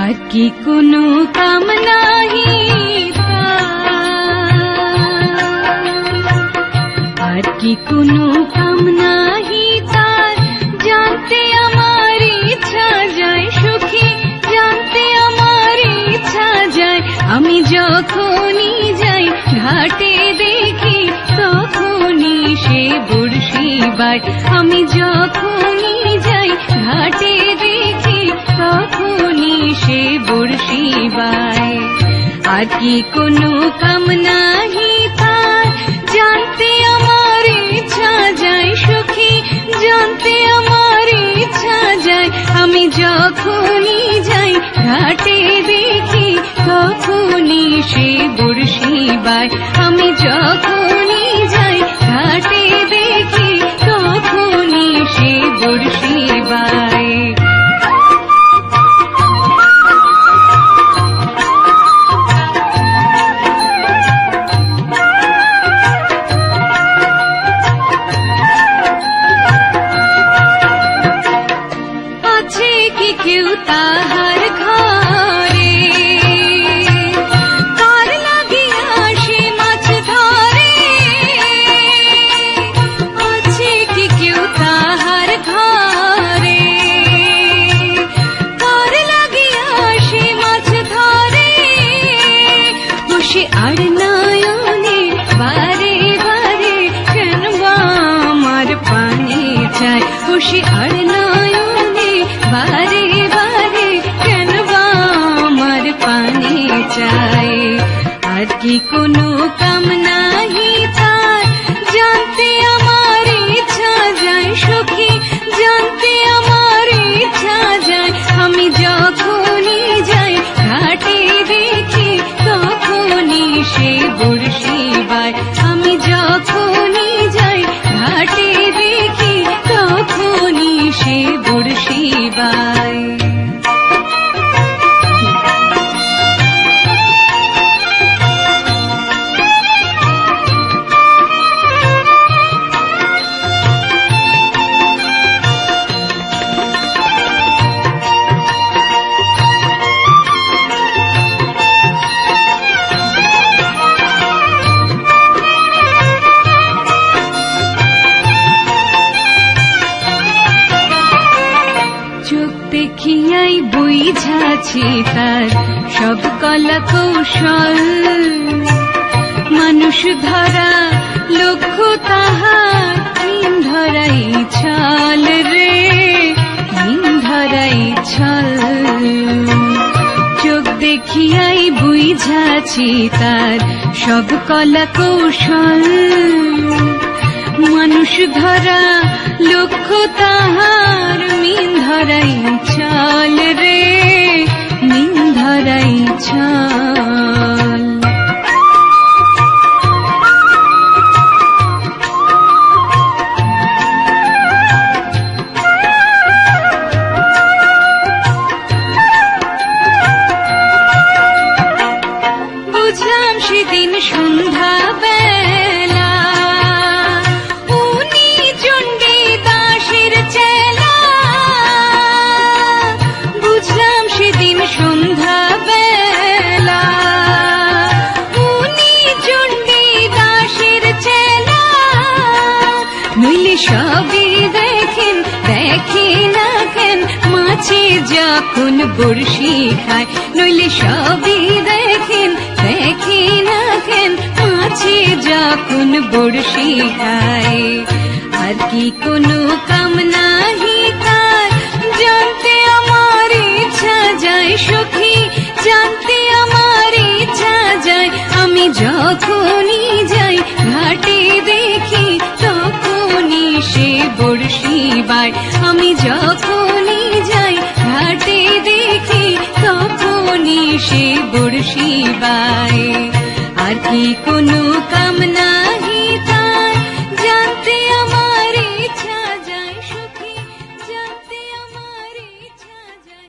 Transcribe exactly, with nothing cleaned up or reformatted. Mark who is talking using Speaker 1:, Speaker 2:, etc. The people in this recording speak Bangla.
Speaker 1: আর কি কোনো কাম নাহি আর কি কোনো কাম নাহি তার জানতে আমার ইচ্ছা যায় সুখী জানতে আমার ইচ্ছা যায় আমি যখনই যাই ঘাটে দেখি তখনই সে বড়শি বায় আমি যখনই যাই ঘাটে দেখি তখনই সে বড়শি বায় আর কি কোনো কাম নাহি তার জানতে আমার ইচ্ছা যায় সুখী জানতে আমার ইচ্ছা যায় আমি যখনই যাই ঘাটে দেখি তখনই সে বড়শি বায় আমি যখনই যাই ঘাটে দেখি তখনই সে বড়শি বায় কেউ তাহার ঘরে কার লাগিয়া সে মাছ ধরে আছে কি কেউ তাহার ঘরে কার লাগিয়া সে মাছ ধরে বসে আর নয়নে বারে বারে কেন আমার পানি চাই বসে আর নয়নে বারে চাই আর কি কোনো কাম নাহি তার জানতে আমার ইচ্ছা যায় সুখী জানতে আমার ইচ্ছা যায় আমি যখনই যাই ঘাটে দেখি তখনই সে বড়শি বায় আমি যখনই যাই ঘাটে দেখি তখনই সে বড়শি বায় দেখিয়াই বুঝাছি তার সব কলা কৌশল মানুষ ধরা লক্ষ্য তাহার মিন ধরাই ছল রে মিন ধরাই ছল চোখ দেখিয়াই বুঝাছি তার সব কলা কৌশল মানুষ ধরা লক্ষ্য তাহার মিন ধরাই ছল রে মিন ধরাই ছল বুঝলাম সেদিন সন্ধ্যা বেলা সবই দেখেন দেখি না কেন মাছে যখন বড়শি খায় নইলে সবই দেখেন দেখি না কেন মাছে যখন বড়শি খায় আর কি কোনো কাম নাহি তার জানতে আমার ইচ্ছা যায় সখী জানতে আমার ইচ্ছা যায় আমি যখনই যাই ঘাটে দেখি তখনই সে বড়শি বায় আমি যখনই যাই ঘাটে দেখি তখনই সে বড়শি বায় আর কি কোনো কাম না